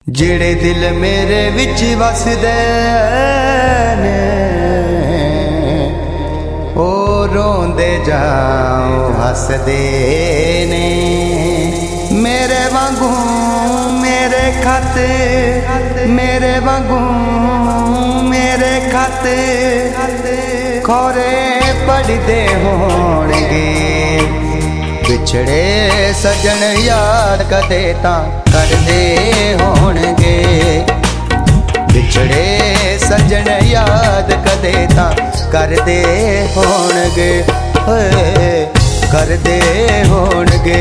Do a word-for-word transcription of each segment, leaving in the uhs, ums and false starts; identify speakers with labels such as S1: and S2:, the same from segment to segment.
S1: जेड़े दिल मेरे विच वसदे ने ओ रोंदे जाओ हसदे ने। मेरे वांगू मेरे खाते मेरे वांगू मेरे खाते खोरे पढ़दे होणगे। बिछड़े सजन याद कदे तां करदे होणगे। बिछड़े सजन याद कदे तां करदे होणगे। करदे होणगे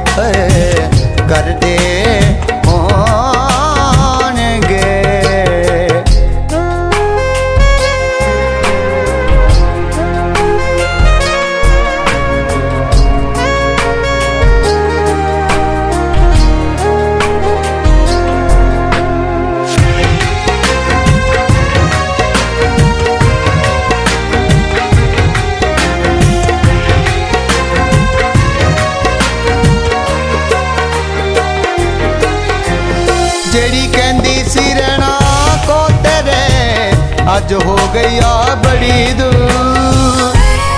S1: करदे होणगे। जेड़ी कहंदी सी रहना को तेरे अज हो गई आ बड़ी दूर।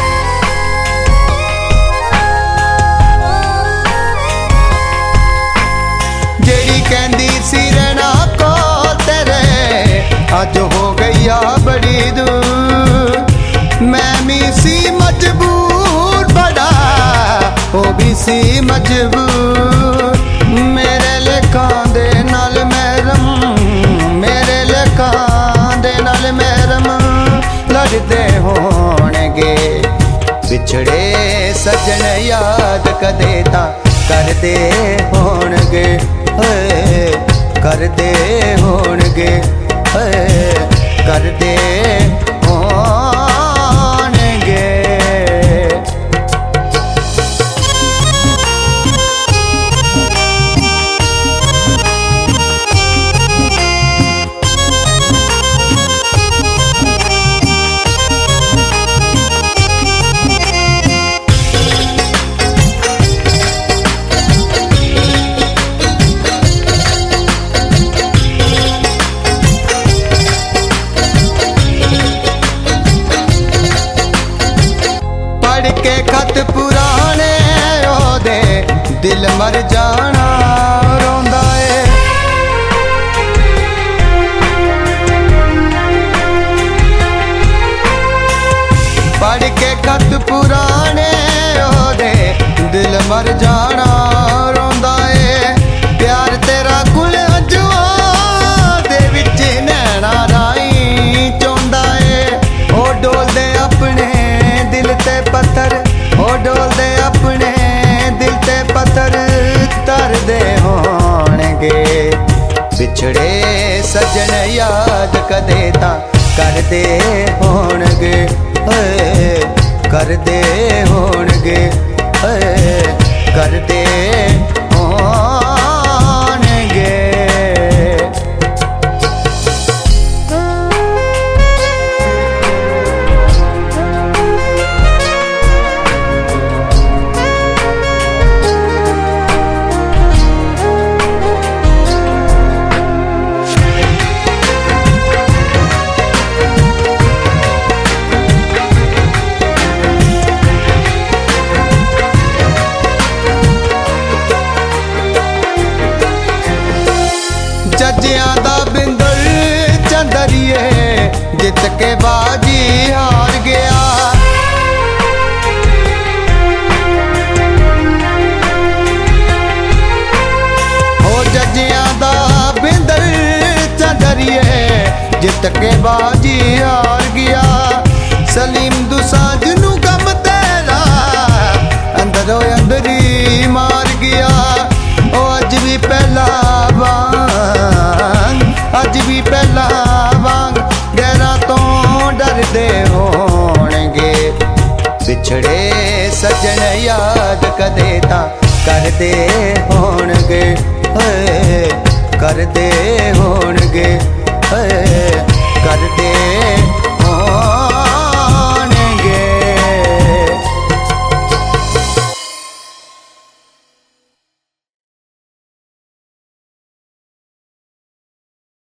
S1: जेड़ी कहंदी सी रहना को तेरे अज हो गई आ बड़ी दूर। मैं भी सी मजबूर बड़ा वो भी सी मजबूर। मेरे लेखां दे नाल मैरम मेरे लेखां दे नाल मैरम लड़दे होणगे। बिछड़े सजन याद कदे तां करदे होणगे। करदे होणगे करदे होणगे। के खत पुराने ओदे दिल मर जाना रोंदा है। पढ़ के खत पुराने ओदे दिल मर जाना रोंदा है। प्यार तेरा गुल अजवा दे विच नैना राई चोंदा है। ओ डोलदे अपने दिल ते पत्थर ओ डोलदे अपने दिल ते पत्थर तरदे होणगे। बिछड़े सजन याद कदे तां करदे होणगे। करदे होणगे करदे होणगे। जजियां दा बिंदल चंदरिए जित के बाजी हार गया। ओ जजियां दा बिंदल चंदरिए जित के बाजी हार गया। सलीम दुसांझ नू गम तेरा अंदरों अंदरी मार गया। ओ अज भी पहला अज भी पहला वांग गैरां तो डरदे होणगे। बिछड़े सजन याद कदे तां करदे होणगे। करदे होणगे करदे होणगे।